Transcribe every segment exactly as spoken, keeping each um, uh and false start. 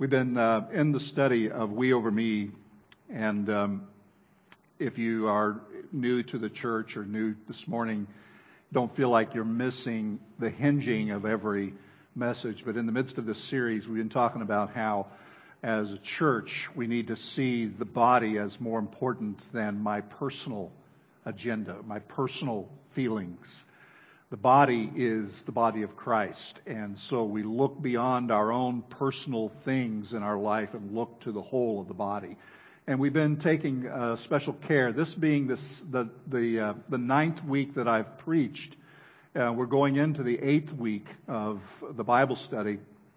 We've been uh, in the study of We Over Me, and um, if you are new to the church or new this morning, don't feel like you're missing the hinging of every message. But in the midst of this series, we've been talking about how, as a church, we need to see the body as more important than my personal agenda, my personal feelings. The body is the body of Christ, and so we look beyond our own personal things in our life and look to the whole of the body. And we've been taking uh, special care. This being this, the the uh, the ninth week that I've preached, uh, we're going into the eighth week of the Bible study,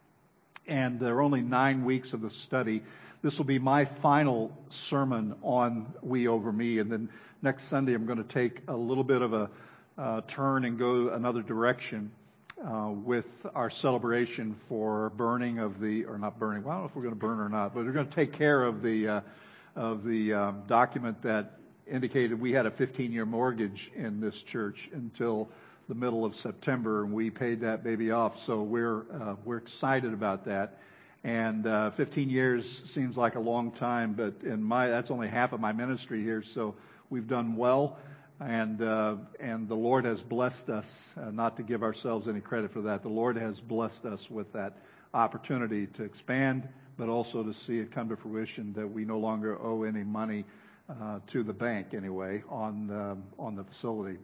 and there are only nine weeks of the study. This will be my final sermon on We Over Me, and then next Sunday I'm going to take a little bit of a Uh, turn and go another direction uh, with our celebration for burning of the, or not burning, well, I don't know if we're going to burn or not, but we're going to take care of the uh, of the um, document that indicated we had a fifteen-year mortgage in this church until the middle of September, and we paid that baby off. So we're uh, we're excited about that. And uh, fifteen years seems like a long time, but in my that's only half of my ministry here, so we've done well. And uh, and the Lord has blessed us, uh, not to give ourselves any credit for that. The Lord has blessed us with that opportunity to expand, but also to see it come to fruition that we no longer owe any money uh, to the bank anyway on um, on the facility.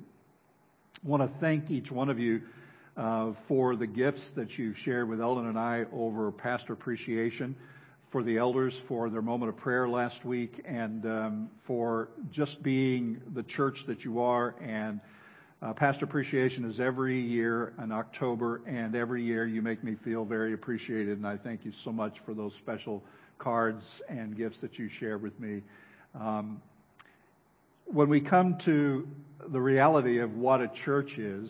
I want to thank each one of you uh, for the gifts that you shared with Eldon and I over Pastor Appreciation, for the elders for their moment of prayer last week, and um, for just being the church that you are. And uh, Pastor Appreciation is every year in October, and every year you make me feel very appreciated, and I thank you so much for those special cards and gifts that you share with me. Um, when we come to the reality of what a church is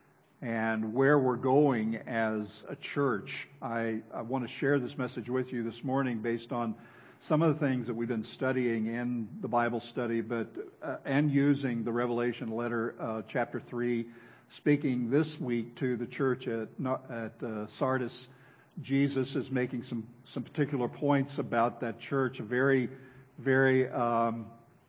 and where we're going as a church, I, I want to share this message with you this morning based on some of the things that we've been studying in the Bible study, but uh, and using the Revelation letter, uh, chapter three, speaking this week to the church at at uh, Sardis. Jesus is making some some particular points about that church, a very, very um,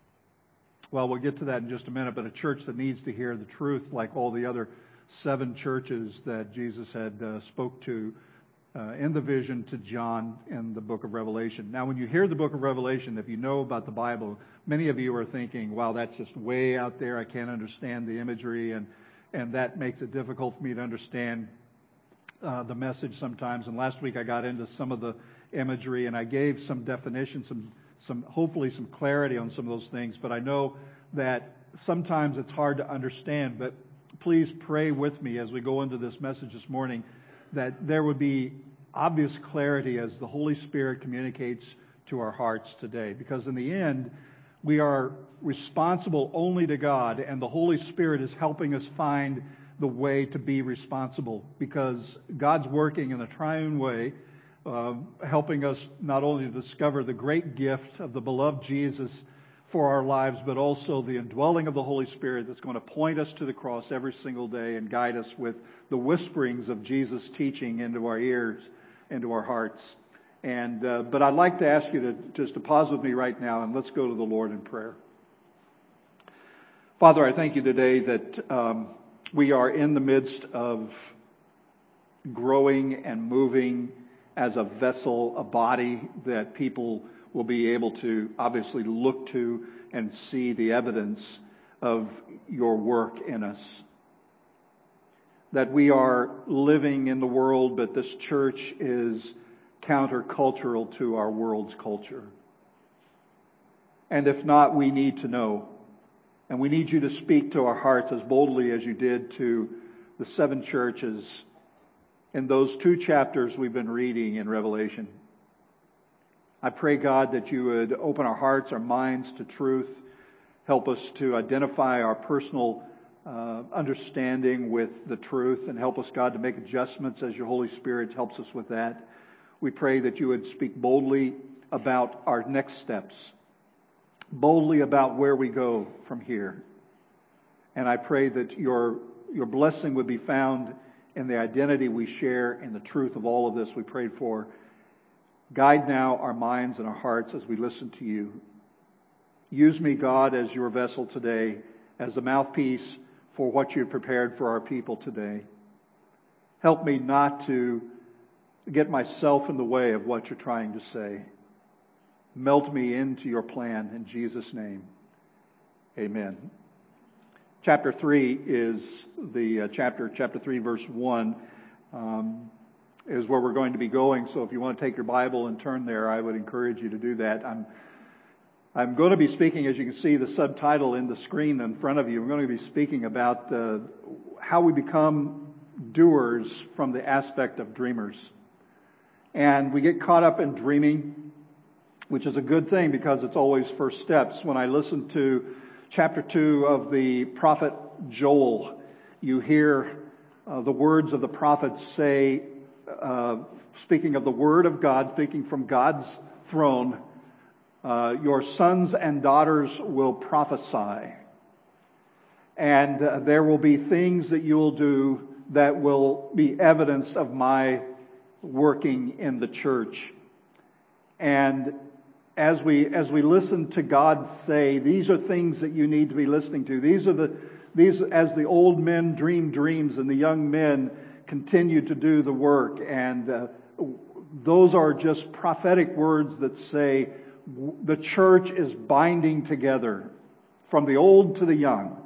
well, we'll get to that in just a minute, but a church that needs to hear the truth like all the other seven churches that Jesus had uh, spoke to uh, in the vision to John in the book of Revelation. Now, when you hear the book of Revelation, if you know about the Bible, many of you are thinking, wow, that's just way out there. I can't understand the imagery, and and that makes it difficult for me to understand uh, the message sometimes. And last week I got into some of the imagery, and I gave some definition, some some hopefully some clarity on some of those things. But I know that sometimes it's hard to understand, but please pray with me as we go into this message this morning that there would be obvious clarity as the Holy Spirit communicates to our hearts today. Because in the end, we are responsible only to God, and the Holy Spirit is helping us find the way to be responsible, because God's working in a triune way, uh, helping us not only to discover the great gift of the beloved Jesus for our lives, but also the indwelling of the Holy Spirit that's going to point us to the cross every single day and guide us with the whisperings of Jesus' teaching into our ears, into our hearts. And uh, but I'd like to ask you to just to pause with me right now, and let's go to the Lord in prayer. Father, I thank you today that um, we are in the midst of growing and moving as a vessel, a body that people will be able to obviously look to and see the evidence of your work in us. That we are living in the world, but this church is countercultural to our world's culture. And if not, we need to know. And we need you to speak to our hearts as boldly as you did to the seven churches in those two chapters we've been reading in Revelation. I pray, God, that you would open our hearts, our minds to truth. Help us to identify our personal uh, understanding with the truth, and help us, God, to make adjustments as your Holy Spirit helps us with that. We pray that you would speak boldly about our next steps, boldly about where we go from here. And I pray that your your blessing would be found in the identity we share and the truth of all of this we prayed for Guide now our minds and our hearts as we listen to you. Use me, God, as your vessel today, as a mouthpiece for what you've prepared for our people today. Help me not to get myself in the way of what you're trying to say. Melt me into your plan in Jesus' name. Amen. Chapter three is the uh, chapter, chapter three, verse one, um, is where we're going to be going. So if you want to take your Bible and turn there, I would encourage you to do that. I'm I'm going to be speaking, as you can see the subtitle in the screen in front of you, I'm going to be speaking about uh, how we become doers from the aspect of dreamers. And we get caught up in dreaming, which is a good thing because it's always first steps. When I listen to chapter two of the prophet Joel, you hear uh, the words of the prophet say, uh, speaking of the Word of God, speaking from God's throne, uh, your sons and daughters will prophesy. And uh, there will be things that you'll do that will be evidence of my working in the church. And as we as we listen to God say, these are things that you need to be listening to. These are the these as the old men dream dreams and the young men continue to do the work. And uh, those are just prophetic words that say the church is binding together from the old to the young.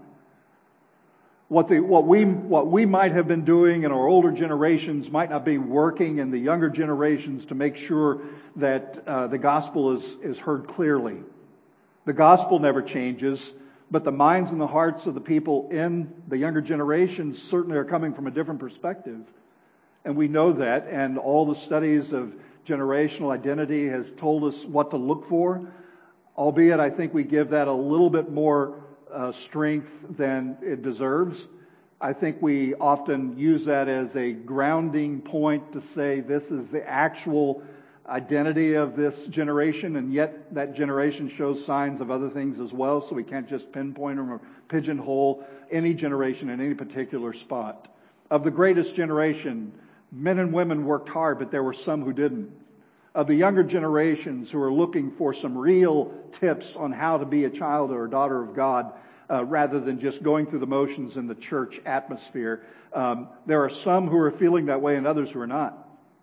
What the what we what we might have been doing in our older generations might not be working in the younger generations to make sure that uh, the gospel is is heard clearly. The gospel never changes, but the minds and the hearts of the people in the younger generations certainly are coming from a different perspective, and we know that. And all the studies of generational identity has told us what to look for. Albeit, I think we give that a little bit more Uh, strength than it deserves. I think we often use that as a grounding point to say this is the actual identity of this generation, and yet that generation shows signs of other things as well, so we can't just pinpoint them or pigeonhole any generation in any particular spot. Of the greatest generation, men and women worked hard, but there were some who didn't. Of the younger generations who are looking for some real tips on how to be a child or a daughter of God, uh, rather than just going through the motions in the church atmosphere, um, there are some who are feeling that way and others who are not.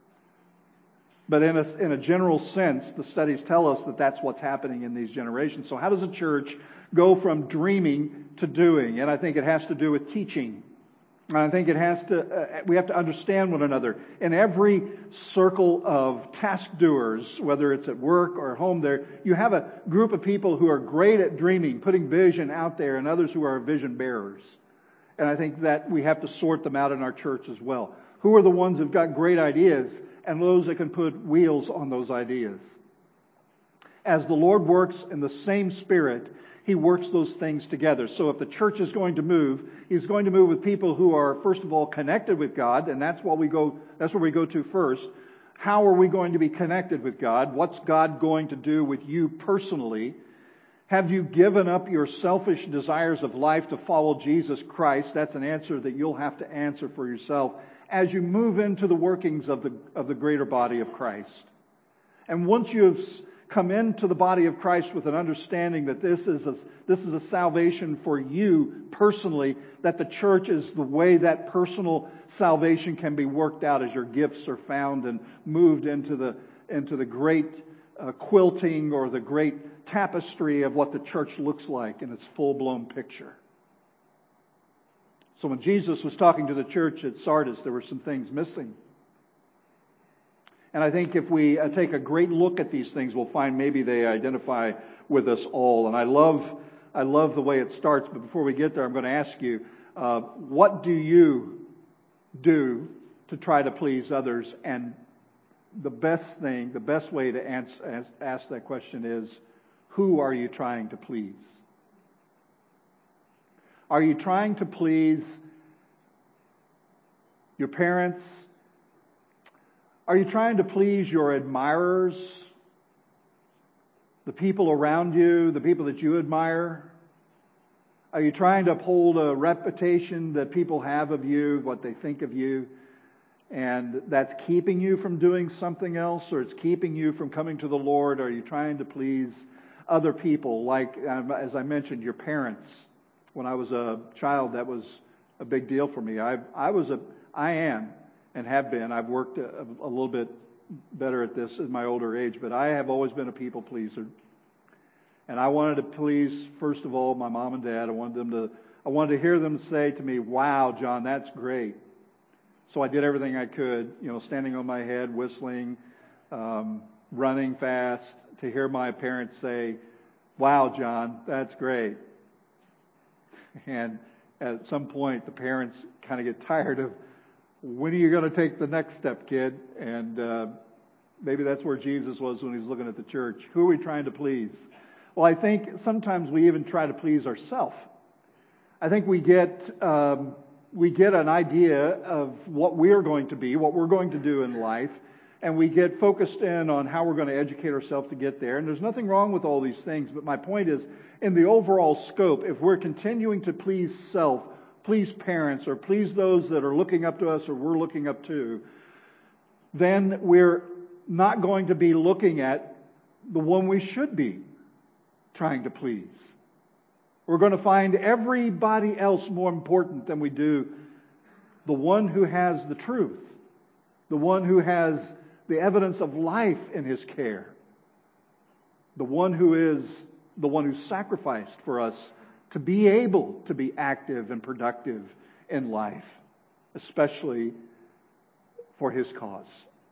But in a, in a general sense, the studies tell us that that's what's happening in these generations. So how does a church go from dreaming to doing? And I think it has to do with teaching. I think it has to, uh, we have to understand one another. In every circle of task doers, whether it's at work or at home there, you have a group of people who are great at dreaming, putting vision out there, and others who are vision bearers. And I think that we have to sort them out in our church as well. Who are the ones who've got great ideas and those that can put wheels on those ideas? As the Lord works in the same Spirit, He works those things together. So if the church is going to move, He's going to move with people who are, first of all, connected with God, and that's what we go, that's where we go to first. How are we going to be connected with God? What's God going to do with you personally? Have you given up your selfish desires of life to follow Jesus Christ? That's an answer that you'll have to answer for yourself as you move into the workings of the, of the greater body of Christ. And once you've come into the body of Christ with an understanding that this is a, this is a salvation for you personally, that the church is the way that personal salvation can be worked out as your gifts are found and moved into the into the great uh, quilting or the great tapestry of what the church looks like in its full-blown picture. So when Jesus was talking to the church at Sardis, there were some things missing. And I think if we uh, take a great look at these things, we'll find maybe they identify with us all. And I love, I love the way it starts. But before we get there, I'm going to ask you, uh, what do you do to try to please others? And the best thing, the best way to answer, ask that question is, who are you trying to please? Are you trying to please your parents? Are you trying to please your admirers? The people around you, the people that you admire? Are you trying to uphold a reputation that people have of you, what they think of you? and that's keeping you from doing something else, or it's keeping you from coming to the Lord? Are you trying to please other people? Like, um, as I mentioned, your parents. When I was a child, that was a big deal for me. I, I was a, I am, and have been. I've worked a, a little bit better at this in my older age, but I have always been a people pleaser. And I wanted to please, first of all, my mom and dad. I wanted them to, I wanted to hear them say to me, "Wow, John, that's great." So I did everything I could, you know, standing on my head, whistling, um, running fast, to hear my parents say, "Wow, John, that's great." And at some point, the parents kind of get tired of, "When are you going to take the next step, kid?" And uh, maybe that's where Jesus was when he was looking at the church. Who are we trying to please? Well, I think sometimes we even try to please ourselves. I think we get um, we get an idea of what we're going to be, what we're going to do in life, and we get focused in on how we're going to educate ourselves to get there. And there's nothing wrong with all these things, but my point is, in the overall scope, if we're continuing to please self, please parents, or please those that are looking up to us or we're looking up to, then we're not going to be looking at the one we should be trying to please. We're going to find everybody else more important than we do the one who has the truth, the one who has the evidence of life in his care, the one who is the one who sacrificed for us to be able to be active and productive in life, especially for his cause.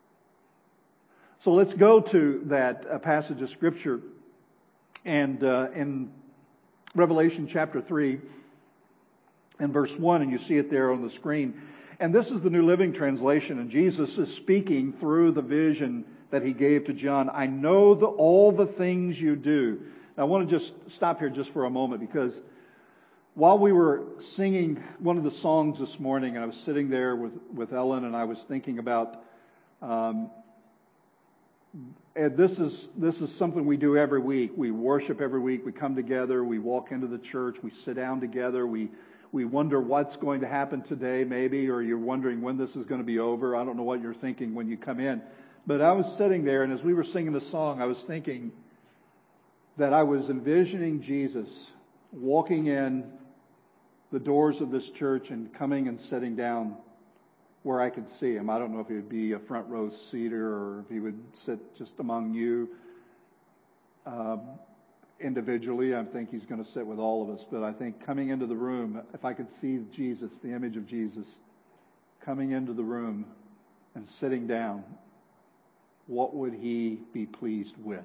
So let's go to that uh, passage of Scripture, and uh, in Revelation chapter three and verse one, and you see it there on the screen. And this is the New Living Translation, and Jesus is speaking through the vision that he gave to John. "I know the, all the things you do." Now, I want to just stop here just for a moment, because while we were singing one of the songs this morning, and I was sitting there with, with Ellen, and I was thinking about, um, and this is this is something we do every week. We worship every week. We come together. We walk into the church. We sit down together. We we wonder what's going to happen today, maybe, or you're wondering when this is going to be over. I don't know what you're thinking when you come in. But I was sitting there, and as we were singing the song, I was thinking that I was envisioning Jesus walking in the doors of this church and coming and sitting down where I could see him. I don't know if he would be a front row seater or if he would sit just among you um, individually. I think he's going to sit with all of us. But I think coming into the room, if I could see Jesus, the image of Jesus, coming into the room and sitting down, what would he be pleased with?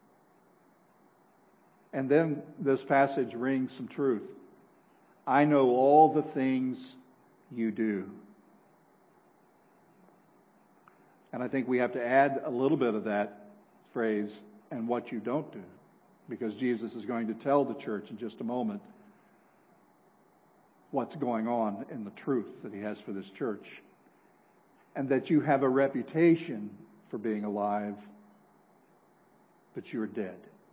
And then this passage rings some truth. "I know all the things you do." And I think we have to add a little bit of that phrase, "and what you don't do," because Jesus is going to tell the church in just a moment what's going on in the truth that he has for this church. And that you have a reputation for being alive, but you're dead.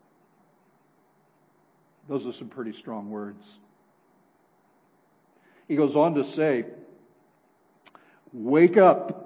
Those are some pretty strong words. He goes on to say, "Wake up.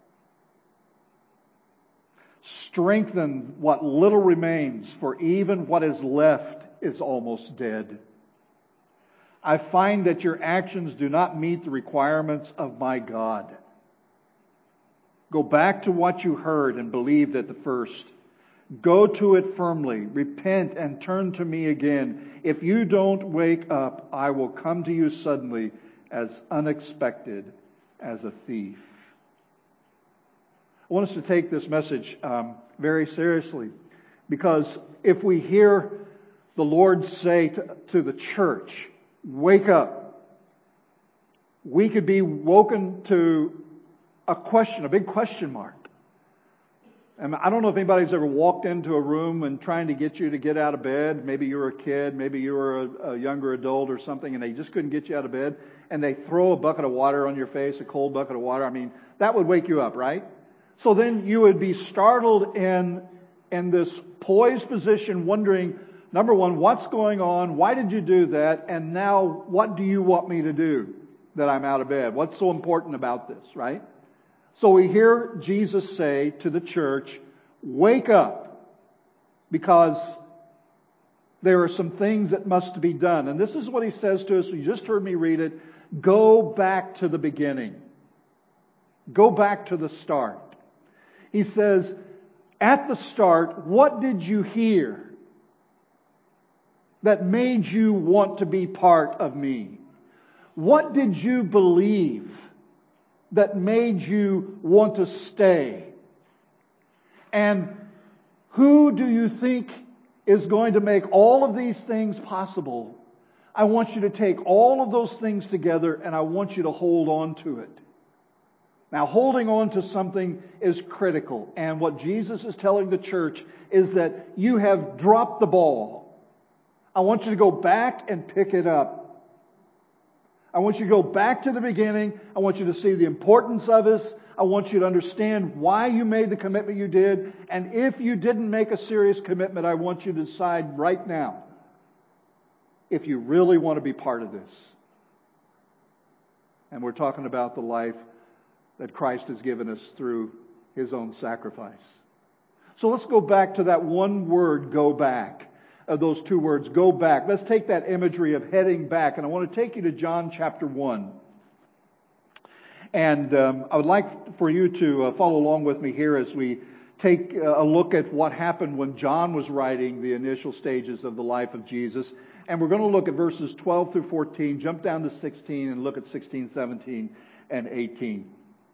Strengthen what little remains, for even what is left is almost dead. I find that your actions do not meet the requirements of my God. Go back to what you heard and believed at the first. Go to it firmly. Repent and turn to me again. If you don't wake up, I will come to you suddenly, as unexpected as a thief." I want us to take this message um, very seriously, because if we hear the Lord say to, to the church, "Wake up," we could be woken to a question, a big question mark. And I don't know if anybody's ever walked into a room and trying to get you to get out of bed. Maybe you were a kid, maybe you were a, a younger adult or something, and they just couldn't get you out of bed, and they throw a bucket of water on your face, a cold bucket of water. I mean, that would wake you up, right? So then you would be startled in, in this poised position, wondering, number one, what's going on? Why did you do that? And now, what do you want me to do that I'm out of bed? What's so important about this, right? So we hear Jesus say to the church, wake up, because there are some things that must be done. And this is what He says to us. You just heard me read it. Go back to the beginning. Go back to the start. He says, at the start, what did you hear that made you want to be part of me? What did you believe that made you want to stay? And who do you think is going to make all of these things possible? I want you to take all of those things together and I want you to hold on to it. Now, holding on to something is critical. And what Jesus is telling the church is that you have dropped the ball. I want you to go back and pick it up. I want you to go back to the beginning. I want you to see the importance of this. I want you to understand why you made the commitment you did. And if you didn't make a serious commitment, I want you to decide right now if you really want to be part of this. And we're talking about the life that Christ has given us through His own sacrifice. So let's go back to that one word, go back. Of those two words, go back. Let's take that imagery of heading back. And I want to take you to John chapter one. And um, I would like for you to uh, follow along with me here as we take uh, a look at what happened when John was writing the initial stages of the life of Jesus. And we're going to look at verses twelve through fourteen, jump down to sixteen, and look at sixteen, seventeen, and eighteen.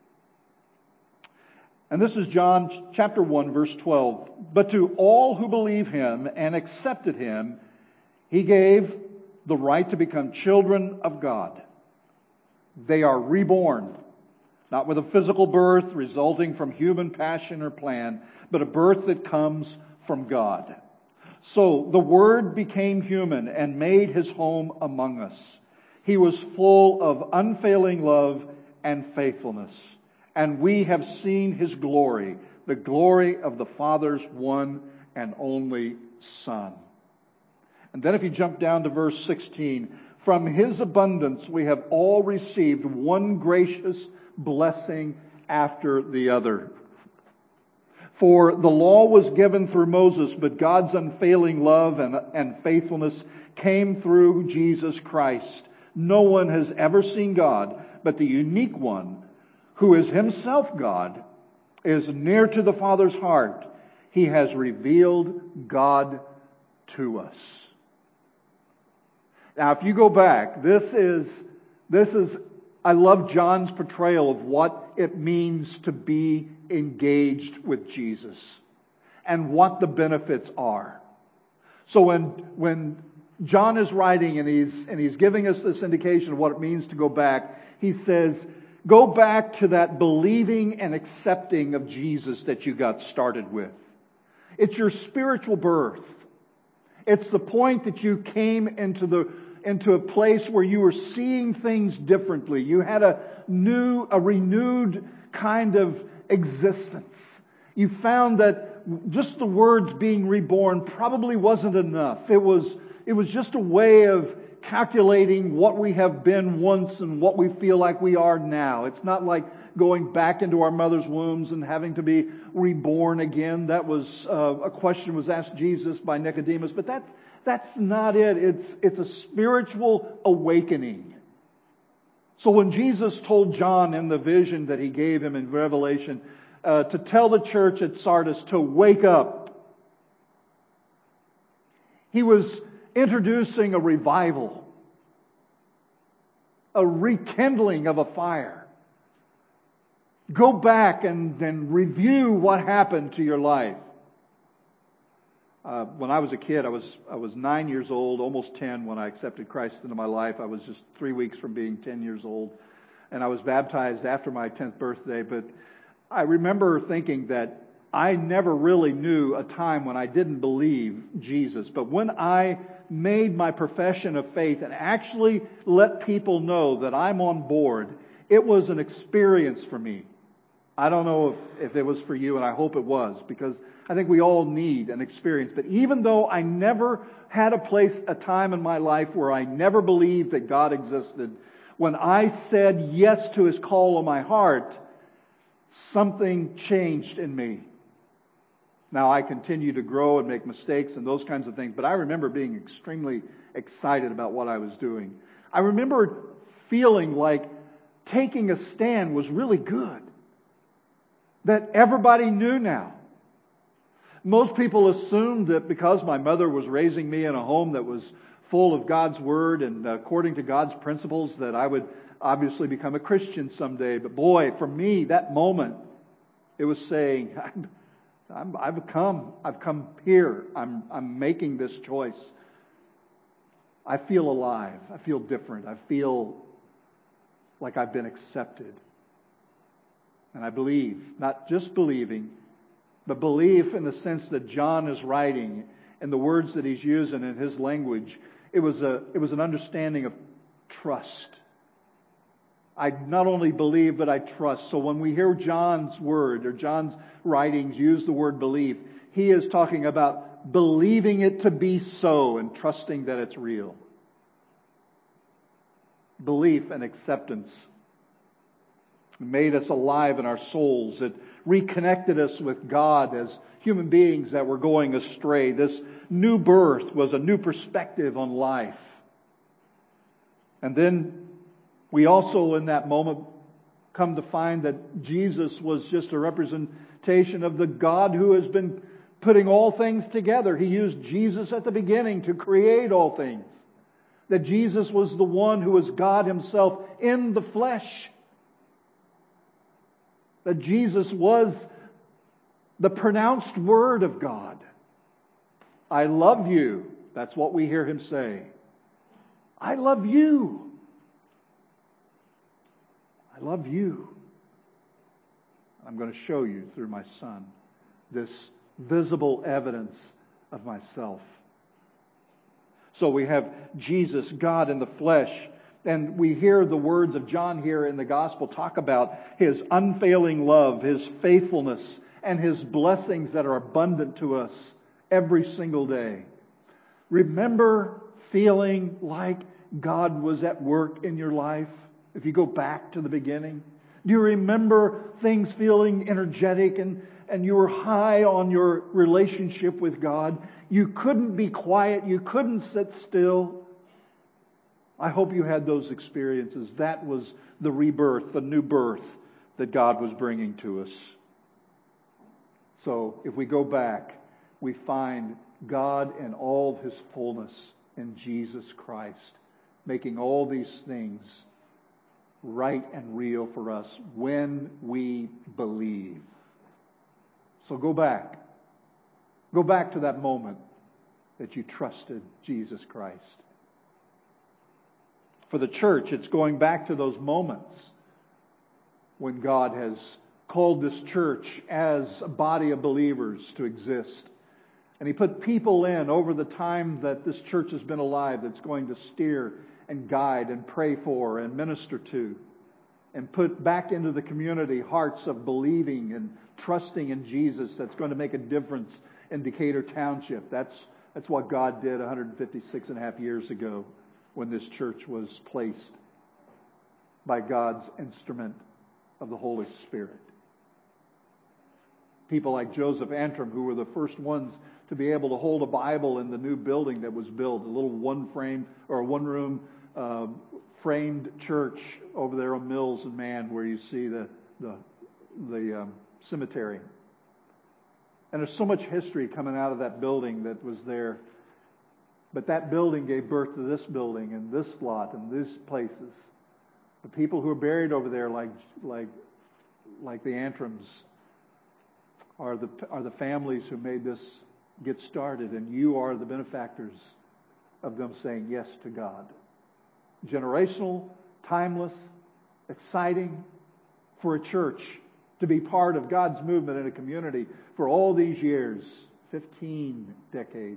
And this is John chapter one, verse twelve. But to all who believe Him and accepted Him, He gave the right to become children of God. They are reborn, not with a physical birth resulting from human passion or plan, but a birth that comes from God. So the Word became human and made His home among us. He was full of unfailing love and faithfulness. And we have seen His glory, the glory of the Father's one and only Son. And then if you jump down to verse sixteen, from His abundance we have all received one gracious blessing after the other. For the law was given through Moses, but God's unfailing love and, and faithfulness came through Jesus Christ. No one has ever seen God, but the unique one, who is Himself God, is near to the Father's heart. He has revealed God to us. Now, if you go back, this is, this is, I love John's portrayal of what it means to be engaged with Jesus and what the benefits are. So when, when John is writing and he's, and he's giving us this indication of what it means to go back, he says, go back to that believing and accepting of Jesus that you got started with. It's your spiritual birth. It's the point that you came into the into a place where you were seeing things differently. You had a new, a renewed kind of existence. You found that just the words being reborn probably wasn't enough. It was it was just a way of calculating what we have been once and what we feel like we are now. It's not like going back into our mother's wombs and having to be reborn again. That was uh, a question was asked Jesus by Nicodemus, but that that's not it. It's it's a spiritual awakening. So when Jesus told John in the vision that He gave him in Revelation uh, to tell the church at Sardis to wake up, He was introducing a revival, a rekindling of a fire. Go back and then review what happened to your life. Uh, when I was a kid, I was I was nine years old, almost ten when I accepted Christ into my life. I was just three weeks from being ten years old, and I was baptized after my tenth birthday. But I remember thinking that I never really knew a time when I didn't believe Jesus. But when I made my profession of faith and actually let people know that I'm on board, it was an experience for me. I don't know if, if it was for you, and I hope it was, because I think we all need an experience. But even though I never had a place, a time in my life where I never believed that God existed, when I said yes to His call on my heart, something changed in me. Now, I continue to grow and make mistakes and those kinds of things, but I remember being extremely excited about what I was doing. I remember feeling like taking a stand was really good. That everybody knew now. Most people assumed that because my mother was raising me in a home that was full of God's Word and according to God's principles, that I would obviously become a Christian someday. But boy, for me, that moment, it was saying, I'm, I'm, I've come, I've come here. I'm, I'm making this choice. I feel alive. I feel different. I feel like I've been accepted. And I believe, not just believing, but belief in the sense that John is writing and the words that he's using in his language. It was a, it was an understanding of trust. I not only believe, but I trust. So when we hear John's word or John's writings use the word believe, he is talking about believing it to be so and trusting that it's real. Belief and acceptance made us alive in our souls. It reconnected us with God as human beings that were going astray. This new birth was a new perspective on life. And then we also in that moment come to find that Jesus was just a representation of the God who has been putting all things together. He used Jesus at the beginning to create all things. That Jesus was the one who was God Himself in the flesh. That Jesus was the pronounced Word of God. I love you. That's what we hear Him say. I love you. I love you. I'm going to show you through my Son this visible evidence of myself. So we have Jesus, God in the flesh. And we hear the words of John here in the Gospel talk about His unfailing love, His faithfulness, and His blessings that are abundant to us every single day. Remember feeling like God was at work in your life? If you go back to the beginning. Do you remember things feeling energetic and, and you were high on your relationship with God? You couldn't be quiet. You couldn't sit still. I hope you had those experiences. That was the rebirth, the new birth that God was bringing to us. So if we go back, we find God in all His fullness in Jesus Christ, making all these things right and real for us when we believe. So go back. Go back to that moment that you trusted Jesus Christ. For the church, it's going back to those moments when God has called this church as a body of believers to exist. And He put people in over the time that this church has been alive that's going to steer and guide and pray for and minister to. And put back into the community hearts of believing and trusting in Jesus that's going to make a difference in Decatur Township. That's, that's what God did one hundred fifty-six and a half years ago, when this church was placed by God's instrument of the Holy Spirit. People like Joseph Antrim, who were the first ones to be able to hold a Bible in the new building that was built, a little one-frame or one-room uh, framed church over there on Mills and Man, where you see the the, the um, cemetery. And there's so much history coming out of that building that was there. But that building gave birth to this building and this lot and these places. The people who are buried over there, like like like the Antrims, are the are the families who made this get started, and you are the benefactors of them saying yes to God. Generational, timeless, exciting for a church to be part of God's movement in a community for all these years, fifteen decades.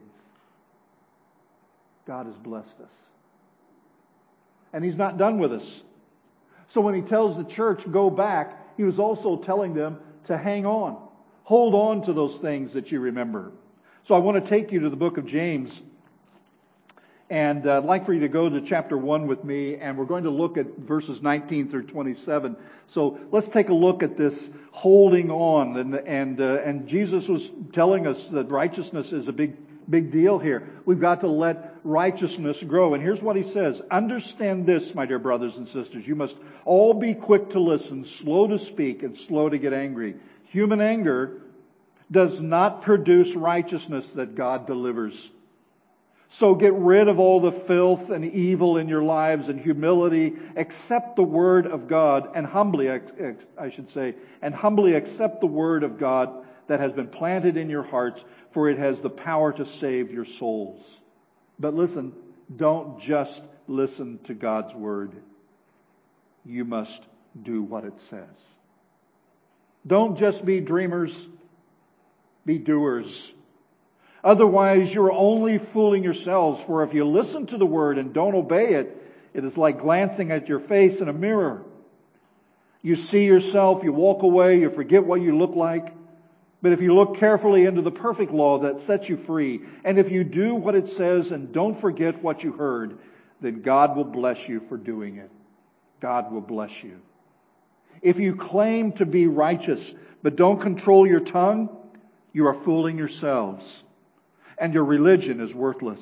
God has blessed us. And He's not done with us. So when He tells the church, go back, He was also telling them to hang on. Hold on to those things that you remember. So I want to take you to the book of James. And uh, I'd like for you to go to chapter one with me, and we're going to look at verses nineteen through twenty-seven. So let's take a look at this holding on. And and uh, and Jesus was telling us that righteousness is a big, big deal here. We've got to let righteousness grow. And here's what he says. Understand this, my dear brothers and sisters. You must all be quick to listen, slow to speak, and slow to get angry. Human anger does not produce righteousness that God delivers. So get rid of all the filth and evil in your lives and humility. Accept the word of God and humbly, I should say, and humbly accept the word of God that has been planted in your hearts, for it has the power to save your souls. But listen, don't just listen to God's word. You must do what it says. Don't just be dreamers, be doers. Otherwise, you're only fooling yourselves, for if you listen to the word and don't obey it, it is like glancing at your face in a mirror. You see yourself, you walk away, you forget what you look like. But if you look carefully into the perfect law that sets you free, and if you do what it says and don't forget what you heard, then God will bless you for doing it. God will bless you. If you claim to be righteous, but don't control your tongue, you are fooling yourselves. And your religion is worthless.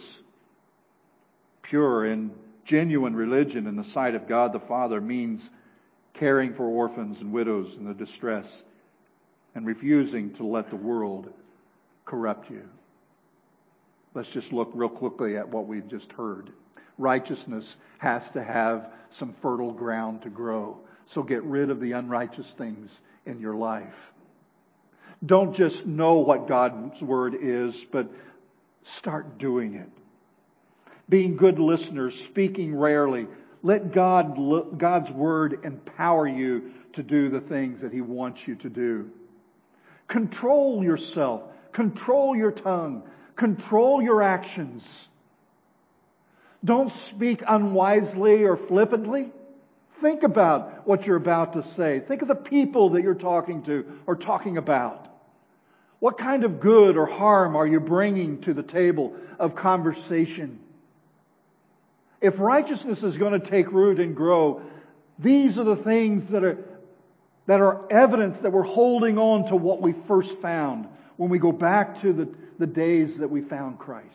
Pure and genuine religion in the sight of God the Father means caring for orphans and widows in the distress and refusing to let the world corrupt you. Let's just look real quickly at what we've just heard. Righteousness has to have some fertile ground to grow. So get rid of the unrighteous things in your life. Don't just know what God's word is, but start doing it. Being good listeners, speaking rarely. Let God, God's word empower you to do the things that He wants you to do. Control yourself. Control your tongue. Control your actions. Don't speak unwisely or flippantly. Think about what you're about to say. Think of the people that you're talking to or talking about. What kind of good or harm are you bringing to the table of conversation? If righteousness is going to take root and grow, these are the things that are, that are evidence that we're holding on to what we first found when we go back to the, the days that we found Christ.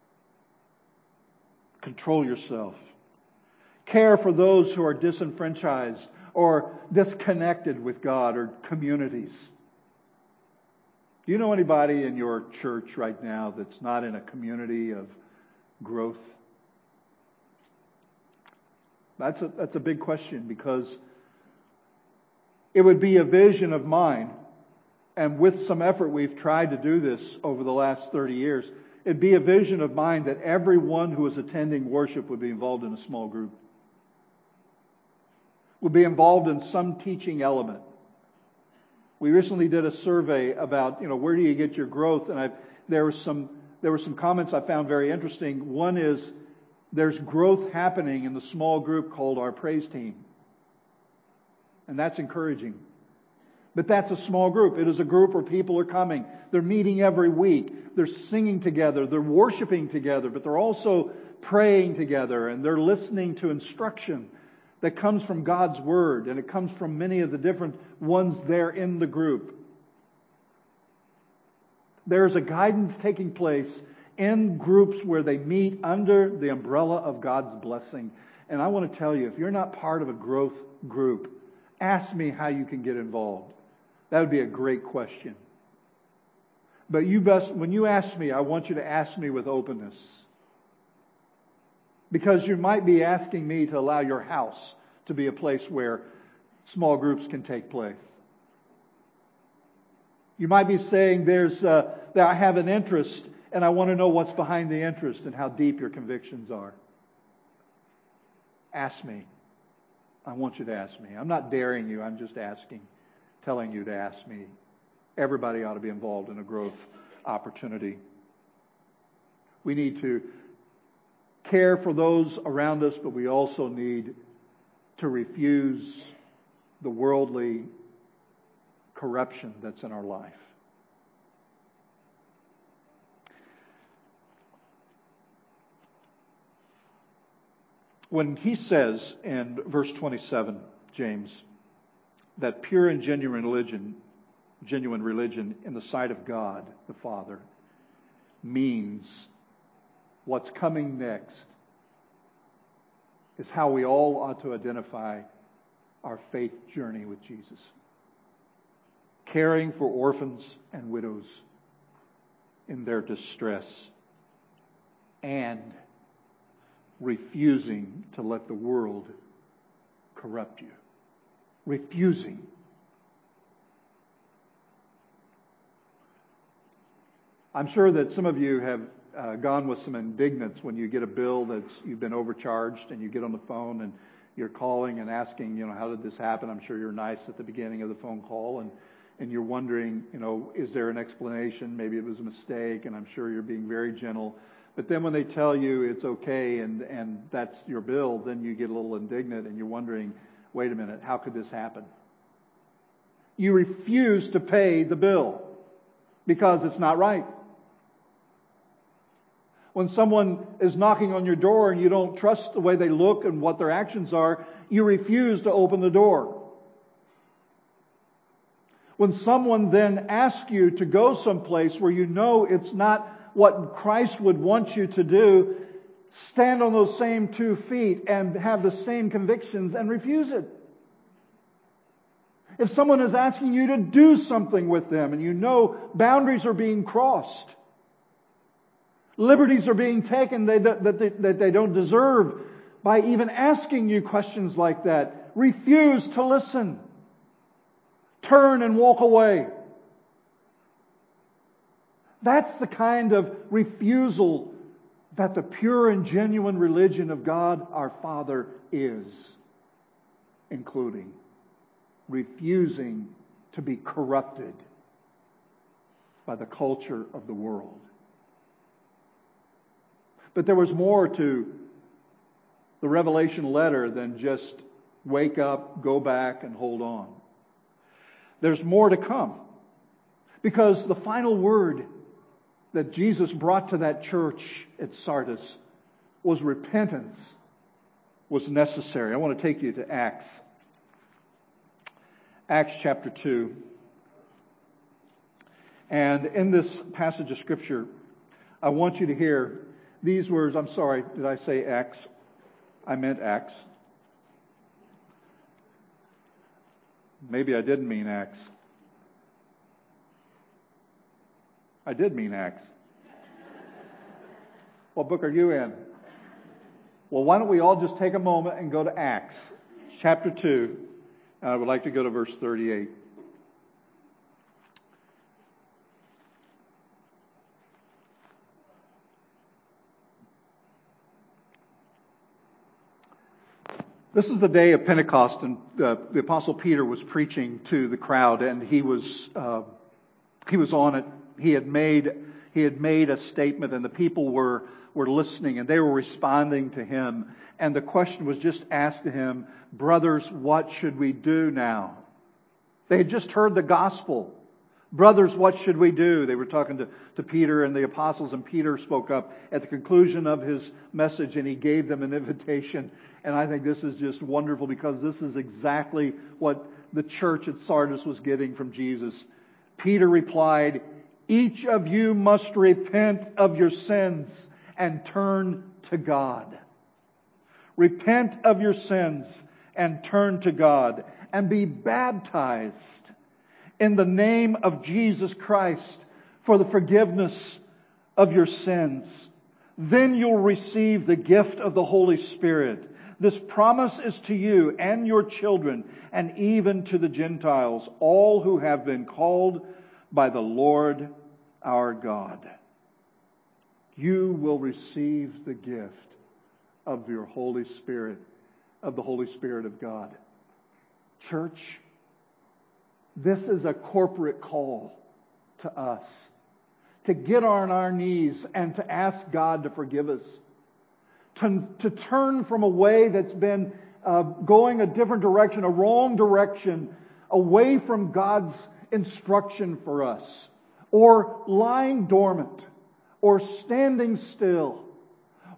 Control yourself. Care for those who are disenfranchised or disconnected with God or communities. Do you know anybody in your church right now that's not in a community of growth? That's a, that's a big question, because it would be a vision of mine, and with some effort we've tried to do this over the last thirty years. It'd be a vision of mine that everyone who is attending worship would be involved in a small group. Would be involved in some teaching element. We recently did a survey about, you know, where do you get your growth? And I, there were some, there were some comments I found very interesting. One is, there's growth happening in the small group called our praise team. And that's encouraging. But that's a small group. It is a group where people are coming. They're meeting every week. They're singing together. They're worshiping together. But they're also praying together. And they're listening to instruction that comes from God's Word, and it comes from many of the different ones there in the group. There's a guidance taking place in groups where they meet under the umbrella of God's blessing. And I want to tell you, if you're not part of a growth group, ask me how you can get involved. That would be a great question. But you best, when you ask me, I want you to ask me with openness. Because you might be asking me to allow your house to be a place where small groups can take place. You might be saying there's uh, that I have an interest and I want to know what's behind the interest and how deep your convictions are. Ask me. I want you to ask me. I'm not daring you. I'm just asking, telling you to ask me. Everybody ought to be involved in a growth opportunity. We need to care for those around us, but we also need to refuse the worldly corruption that's in our life. When he says in verse twenty-seven, James, that pure and genuine religion, genuine religion in the sight of God the Father means what's coming next is how we all ought to identify our faith journey with Jesus. Caring for orphans and widows in their distress and refusing to let the world corrupt you. Refusing. I'm sure that some of you have uh, gone with some indignance when you get a bill that's you've been overcharged and you get on the phone and you're calling and asking, you know, how did this happen? I'm sure you're nice at the beginning of the phone call and, and you're wondering, you know, is there an explanation? Maybe it was a mistake, and I'm sure you're being very gentle. But then when they tell you it's okay and, and that's your bill, then you get a little indignant and you're wondering, wait a minute, how could this happen? You refuse to pay the bill because it's not right. When someone is knocking on your door and you don't trust the way they look and what their actions are, you refuse to open the door. When someone then asks you to go someplace where you know it's not what Christ would want you to do, stand on those same two feet and have the same convictions and refuse it. If someone is asking you to do something with them and you know boundaries are being crossed, liberties are being taken that they, that they don't deserve by even asking you questions like that, refuse to listen. Turn and walk away. That's the kind of refusal that the pure and genuine religion of God our Father is, including refusing to be corrupted by the culture of the world. But there was more to the Revelation letter than just wake up, go back, and hold on. There's more to come. Because the final word that Jesus brought to that church at Sardis was repentance was necessary. I want to take you to Acts. Acts chapter two. And in this passage of Scripture, I want you to hear these words. I'm sorry, did I say Acts? I meant Acts. Maybe I didn't mean Acts. I did mean Acts. What book are you in? Well, why don't we all just take a moment and go to Acts chapter two. And I would like to go to verse thirty-eight. This is the day of Pentecost, and uh, the Apostle Peter was preaching to the crowd, and he was uh, he was on it. He had made he had made a statement, and the people were were listening, and they were responding to him. And the question was just asked to him, "Brothers, what should we do now?" They had just heard the gospel. "Brothers, what should we do?" They were talking to, to Peter and the apostles, and Peter spoke up at the conclusion of his message, and he gave them an invitation. And I think this is just wonderful, because this is exactly what the church at Sardis was getting from Jesus. Peter replied, "Each of you must repent of your sins and turn to God. Repent of your sins and turn to God, and be baptized in the name of Jesus Christ for the forgiveness of your sins. Then you'll receive the gift of the Holy Spirit. This promise is to you and your children, and even to the Gentiles, all who have been called by the Lord our God. You will receive the gift of your Holy Spirit, of the Holy Spirit of God." Church, this is a corporate call to us to get on our knees and to ask God to forgive us. To, to turn from a way that's been uh, going a different direction, a wrong direction, away from God's instruction for us, or lying dormant, or standing still,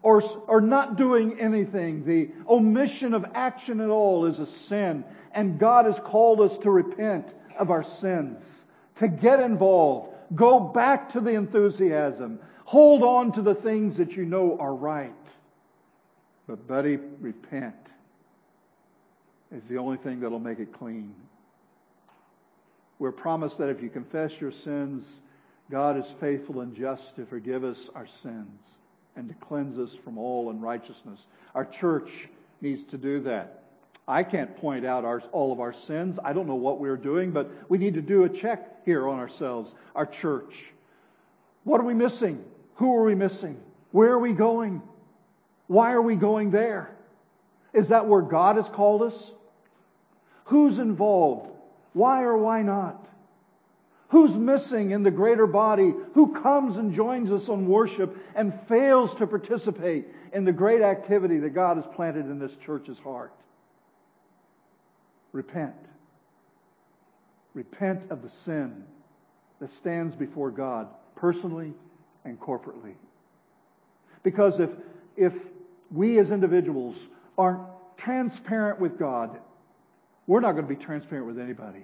or, or not doing anything. The omission of action at all is a sin. And God has called us to repent of our sins, to get involved, go back to the enthusiasm, hold on to the things that you know are right. But buddy, repent is the only thing that'll make it clean. We're promised that if you confess your sins, God is faithful and just to forgive us our sins and to cleanse us from all unrighteousness. Our church needs to do that. I can't point out our, all of our sins. I don't know what we're doing, but we need to do a check here on ourselves, our church. What are we missing? Who are we missing? Where are we going? Why are we going there? Is that where God has called us? Who's involved? Why or why not? Who's missing in the greater body? Who comes and joins us on worship and fails to participate in the great activity that God has planted in this church's heart? Repent. Repent of the sin that stands before God, personally and corporately. Because if, if we as individuals aren't transparent with God, we're not going to be transparent with anybody.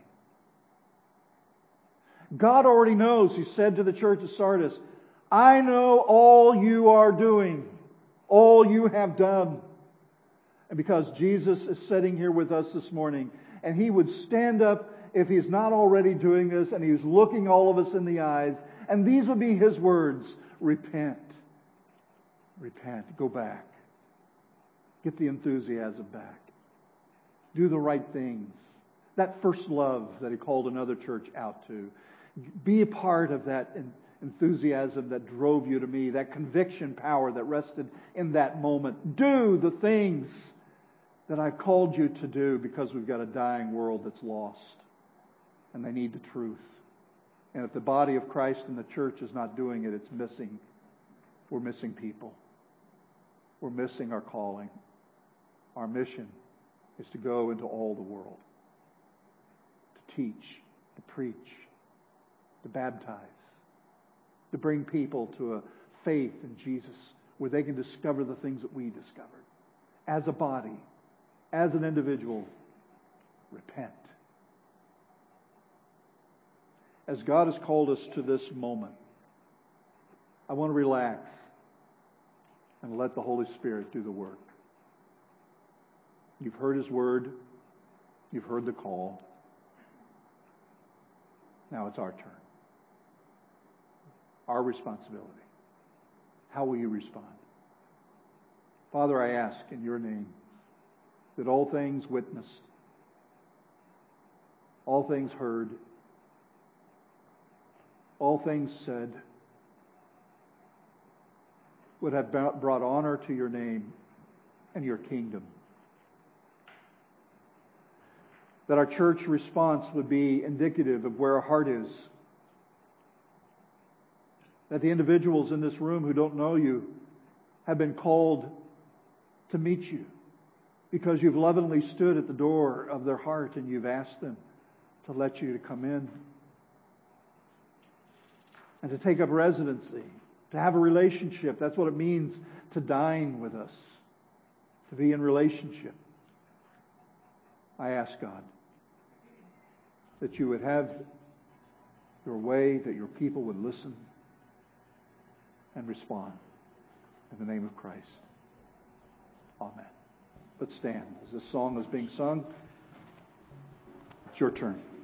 God already knows. He said to the church of Sardis, I know all you are doing, all you have done. And because Jesus is sitting here with us this morning, and He would stand up if He's not already doing this, and He's looking all of us in the eyes, and these would be His words, repent. Repent. Go back. Get the enthusiasm back. Do the right things. That first love that He called another church out to. Be a part of that enthusiasm that drove you to me, that conviction power that rested in that moment. Do the things that I've called you to do, because we've got a dying world that's lost and they need the truth. And if the body of Christ and the church is not doing it, it's missing. We're missing people. We're missing our calling. Our mission is to go into all the world, to teach, to preach, to baptize, to bring people to a faith in Jesus where they can discover the things that we discovered. As a body, as an individual, repent. As God has called us to this moment, I want to relax and let the Holy Spirit do the work. You've heard His word. You've heard the call. Now it's our turn. Our responsibility. How will you respond? Father, I ask in your name that all things witnessed, all things heard, all things said would have brought honor to your name and your kingdom. That our church response would be indicative of where our heart is. That the individuals in this room who don't know you have been called to meet you because you've lovingly stood at the door of their heart and you've asked them to let you to come in and to take up residency, to have a relationship. That's what it means to dine with us, to be in relationship. I ask God that you would have your way, that your people would listen and respond. In the name of Christ. Amen. Let's stand. As this song is being sung, it's your turn.